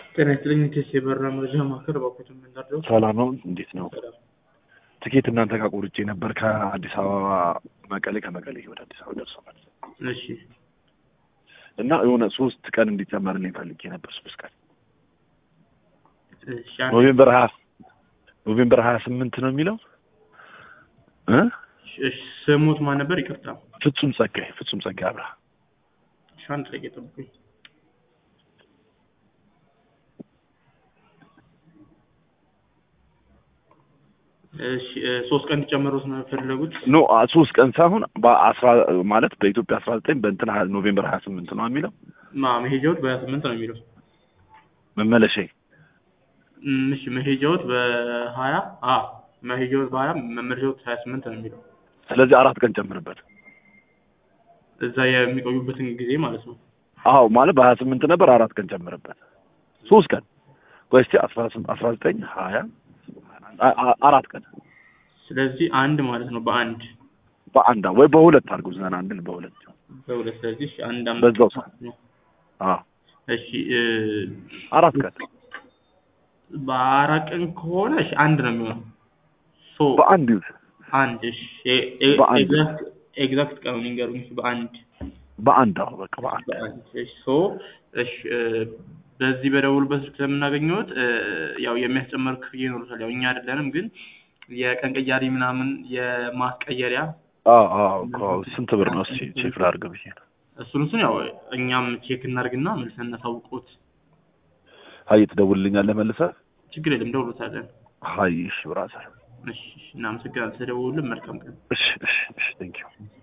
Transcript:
ጤና ይስጥልኝ የበራ መረጃ ማዕከል ባኮትን መንደርደው ሰላም ነው። እንዴት ነው? ትኬት እናንተ ጋር ቆርጬ ነበር ከአዲስ አበባ መቀሌ፣ ከመቀሌ ወደ አዲስ አበባ ደርሷል። እሺ። እና የሆነ 3 ቀን እንዲጨመርልኝ ፈልጌ ነበር። 3 ቀን እሺ። ኖቬምበር 28 ነው የሚለው እሺ። ስሙት ማን ነበር? ይቅርታ። ፍጹም ጸጋይ አብራ። ሻንት ላይ ተጠብቁኝ። እሺ 3 ቀን ጨምሮት ነው የፈለጉት? ኖ 3 ቀን ሳይሆን ማለት በኢትዮጵያ 19 በእንትን ኖቬምበር 28 ነው የሚለው። መሄጃው በ28 ነው የሚለው። መመለሻዬ እሺ መሄጃው በ20 መሄጃው በ20 መመለሻው 28 ነው የሚለው። ስለዚህ 4 ቀን ጨምርበት። እዛ የሚቆዩበትን ጊዜ ማለት ነው። አዎ ማለት በ28 ነበር፣ 4 ቀን ጨምርበት። 3 ቀን ወይስ 19 20 4 ቀን። ስለዚህ አንድ ማለት ነው። በአንድ ወይ በሁለት አድርጉ። ዘና አንድ በሁለት ስለዚህ አንድ በዛው ነው። እሺ 4 ቀን በ4 ቀን ከሆነ እሺ አንድ ነው የሚሆነው። በአንድ እሺ ኤግዛክት ቀኑን ይንገሩኝ። በአንድ በቃ በአንድ። እሺ እሺ በዚህ በደውልበት ስልክ ስለምናገኘውት ያው የሚያስጨምር ክፍያ ይኖራል። ያው እኛ አይደለንም ግን የቀን ቀያሪ ምናምን የማስቀየሪያ ስንት ብር ነው? እስኪ ቼክ ላድርግ ብዬ ነው። እሱን ያው እኛም ቼክ እናድርግና መልሰን እናሳውቅዎት። አይ ትደውልልኛለህ መልሰህ? ችግር የለም ደውሎታለን። አይ እሺ ብራዘር። እሺ እናመሰግናለን ስለደወሉልን። መልካም ቀን። እሺ ቴንክ ዩ።